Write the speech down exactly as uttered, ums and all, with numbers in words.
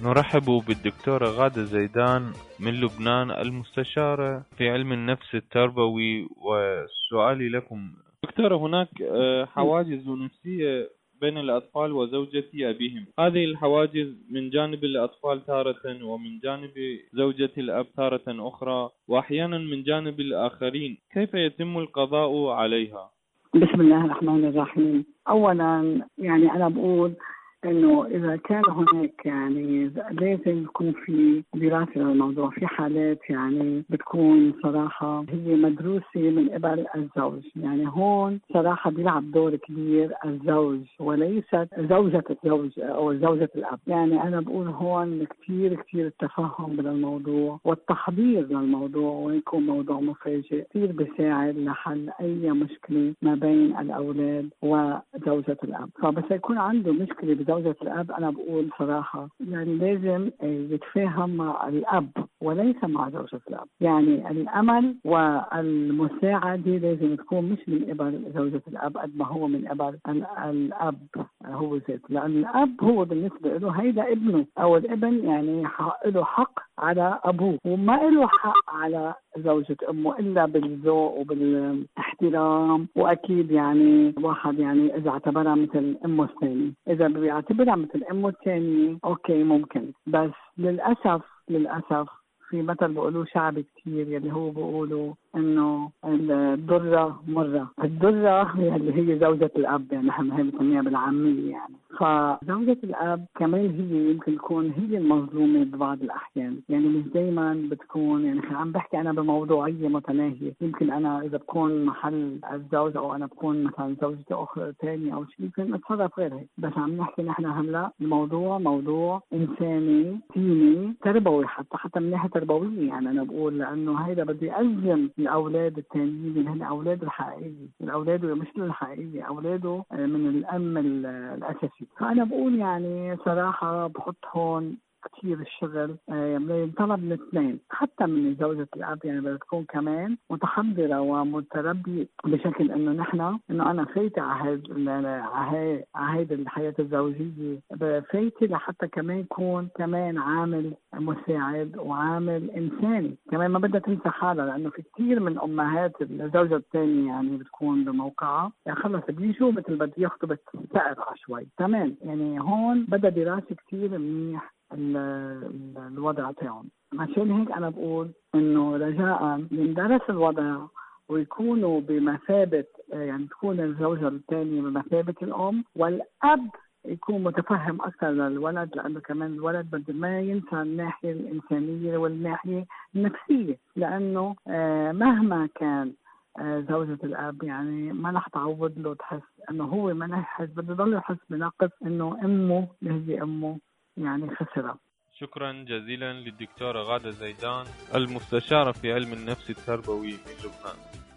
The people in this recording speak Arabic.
نرحب بالدكتورة غادة زيدان من لبنان، المستشارة في علم النفس التربوي. وسؤالي لكم دكتورة، هناك حواجز نفسية بين الأطفال وزوجة أبيهم. هذه الحواجز من جانب الأطفال تارة، ومن جانب زوجة الأب تارة أخرى، وأحيانا من جانب الآخرين. كيف يتم القضاء عليها؟ بسم الله الرحمن الرحيم. أولا يعني أنا بقول إنه إذا كان هناك يعني لازم يكون في دراسة للموضوع. في حالات يعني بتكون صراحة هي مدروسة من قبل الزوج، يعني هون صراحة بيلعب دور كبير الزوج وليست زوجة الزوج أو زوجة الأب. يعني أنا بقول هون كتير كتير التفهم بالموضوع والتحضير للموضوع، ويكون موضوع مفاجئ كتير بيساعد لحل أي مشكلة ما بين الأولاد وزوجة الأب. فبس يكون عنده مشكلة زوجة الأب، أنا بقول صراحة يعني لازم يتفاهم مع الأب وليس مع زوجة الأب. يعني الأمل والمساعدة لازم تكون مش من قبل زوجة الأب قد ما هو من قبل الأب هو ذاته، لأن الأب هو بالنسبة له هيدا ابنه، أو الابن يعني له حق على أبوه وما له حق على زوجة أمه إلا بالذوق وبالاحترام. وأكيد يعني واحد يعني إذا اعتبرها مثل أمه الثانية، إذا بيعتبرها مثل أمه الثانية أوكي ممكن. بس للأسف للأسف في مثل بقولوه شعبي كتير، يلي هو بقولوا إنه الضرة مرة. الضرة اللي هي زوجة الأب، يعني نحن هي بنسميها بالعامية. يعني فزوجة الأب كمان هي يمكن تكون هي المظلومة ببعض الأحيان، يعني مش دايما بتكون. يعني عم بحكي أنا بموضوعية متناهية، يمكن أنا إذا بكون محل الزوج أو أنا بكون مثلا زوجة أخرى تانية أو شيء يمكن أتصرف غير هيك. بس عم نحكي نحن هلا الموضوع موضوع إنساني ديني تربوي، حتى حتى من ناحية تربوية. يعني أنا بقول لأنه هيدا بدي ألزم الأولاد التانيين اللي هن أولاد الحقيقية، الأولاد مش الحقيقية، أولاده من الأم الأساسي. فأنا بقول يعني صراحة بحط هون كثير الشغل ينطلب من الاثنين، حتى من زوجة الأب. يعني بدها تكون كمان متحضرة ومتربية بشكل إنه نحن إنه أنا فايتة على هيدا الحياة الزوجية، فايتة لحتى كمان يكون كمان عامل مساعد وعامل إنساني. كمان ما بدها تنسى حالها، لأنه في كثير من أمهات الزوجة الثانية يعني بتكون بموقعها يعني خلص بيجوا مثل بده يخطب سقفها شوي تمام. يعني هون بدها دراسة كثير منيح الوضع تاعهم. عشان هيك أنا بقول إنه رجاء يندرس الوضع ويكونوا بمثابة، يعني تكون الزوجة الثانية بمثابة الأم، والأب يكون متفهم أكثر للولد، لأنه كمان الولد بده ما ينسى الناحية الإنسانية والناحية النفسية، لأنه مهما كان زوجة الأب يعني ما رح تعوض له تحس إنه هو ما يحس، بده يضل يحس بنقص إنه أمه اللي هي أمه يعني خسرة. شكرا جزيلا للدكتورة غادة زيدان، المستشارة في علم النفس التربوي من لبنان.